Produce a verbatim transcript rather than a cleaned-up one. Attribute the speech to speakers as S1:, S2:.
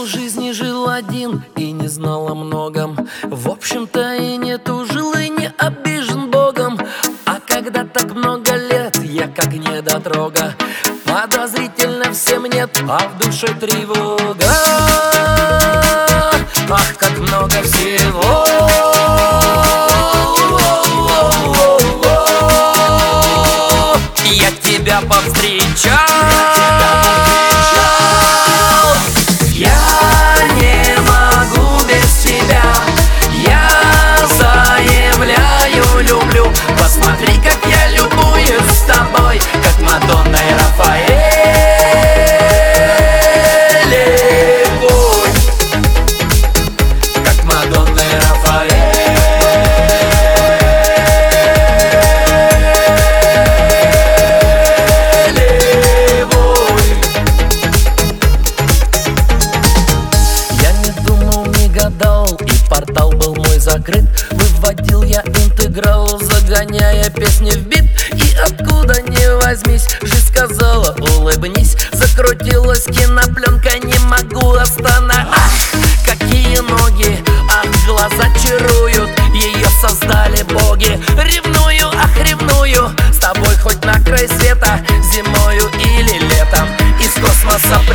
S1: полжизни жил один и не знал о многом. В общем-то и не тужил, и не обижен Богом. А когда так много лет, я как недотрога, подозрительно всем нет, а в душе тревога. Ах, как много всего я тебя повстречал. Я не могу без тебя, я заявляю, люблю. Посмотри, как я любуюсь с тобой, как Мадонна и Рафаэль. Как Мадонна и Рафаэль. И портал был мой закрыт. Выводил я интеграл, загоняя песни в бит. И откуда ни возьмись, жизнь сказала: улыбнись. Закрутилась кинопленка, не могу остановить. Ах, какие ноги, ах, глаза чаруют. Ее создали боги. Ревную, ах, ревную. С тобой хоть на край света, зимою или летом. Из космоса